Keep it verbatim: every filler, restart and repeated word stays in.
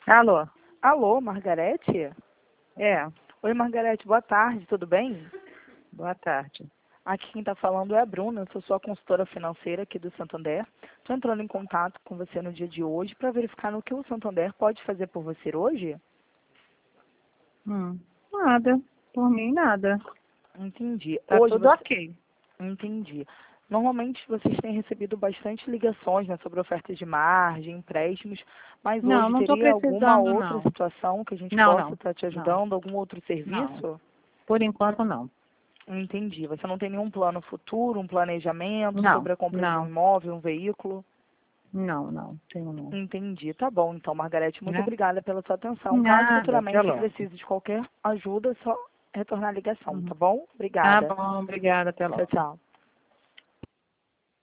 Alô? Alô, Margarete? É, Oi, Margarete, boa tarde, tudo bem? boa tarde. Aqui quem está falando é a Bruna, eu sou sua consultora financeira aqui do Santander. Estou entrando em contato com você no dia de hoje para verificar no que o Santander pode fazer por você hoje. Hum, nada. Por mim, nada. Entendi. Tá Hoje tudo você... ok. Entendi. Normalmente vocês têm recebido bastante ligações, né, sobre ofertas de margem, empréstimos, mas Não, hoje não tô teria alguma precisando, outra não. situação que a gente Não, possa não. estar te Não, ajudando, algum outro não. serviço? Por enquanto, não. Entendi. Você não tem nenhum plano futuro, um planejamento Não, sobre a compra de um não. imóvel, um veículo? Não, não. Tenho não. Entendi. Tá bom. Então, Margarete, muito Né? obrigada pela sua atenção. Caso Nada, até futuramente logo. precise de qualquer ajuda, é só retornar a ligação, Uhum. tá bom? Tá Obrigada. bom, obrigada, até Tchau, logo. tchau.